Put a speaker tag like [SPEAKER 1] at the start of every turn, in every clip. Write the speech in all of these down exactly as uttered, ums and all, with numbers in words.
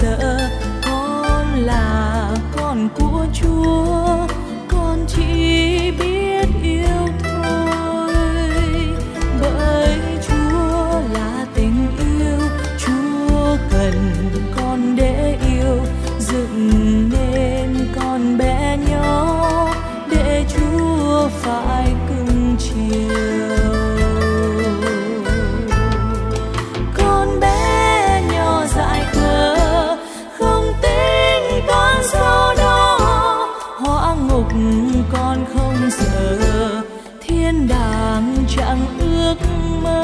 [SPEAKER 1] sợ, con là con của Chúa, con chỉ biết yêu thôi. Bởi Chúa là tình yêu, Chúa cần con để yêu, dựng nên con bé nhỏ để Chúa phải cưng chiều. Con bé nhỏ dại khờ không tính toán số đó, hỏa ngục con không sợ, thiên đàng chẳng ước mơ.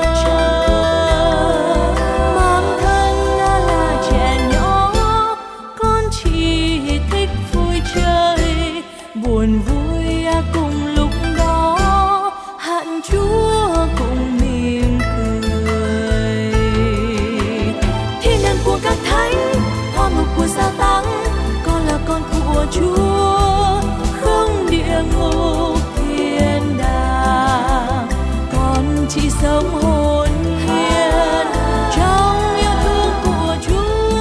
[SPEAKER 1] Bản thân là trẻ nhỏ, con chỉ thích vui chơi, buồn vui cùng lúc đó, hận Chúa cũng mỉm cười. Thiên đàng của các thánh, hoa ngục của sa tăng, con là con của Chúa, không địa ngục thiên đàng. Con chỉ sống hồn nhiên trong yêu thương của Chúa.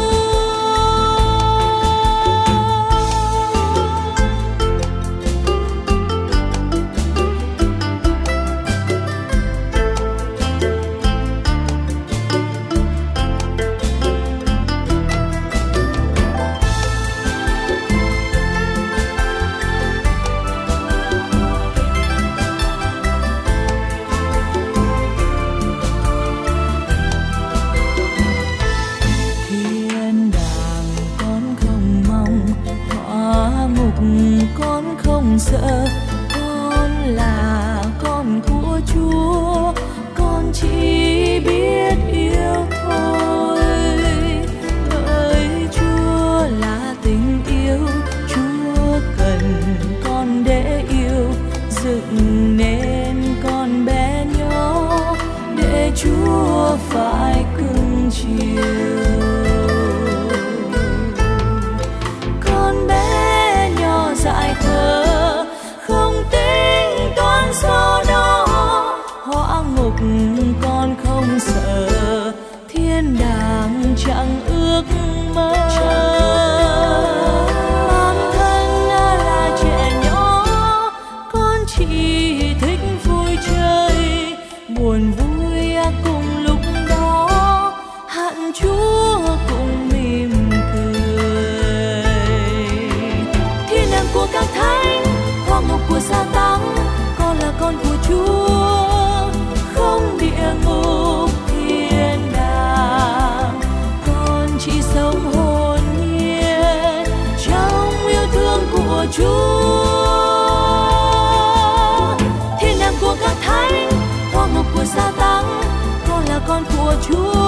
[SPEAKER 1] Con không sợ, con là con của Chúa, con chỉ biết yêu thôi. Bởi Chúa là tình yêu, Chúa cần con để yêu, dựng nên con bé nhỏ để Chúa phải cưng chiều. Dại khờ không tính toán số đó, hỏa ngục con không sợ, thiên đàng chẳng ước mơ. Bản thân là trẻ nhỏ, con chỉ thích vui chơi, buồn vui cùng lúc đó, hận Chúa cũng mỉm của các thánh, hoa ngục của sa tăng, con là con của Chúa, không địa ngục thiên đàng. Con chỉ sống hồn nhiên trong yêu thương của Chúa. Thiên đàng của các thánh, hoa ngục của sa tăng, con là con của Chúa,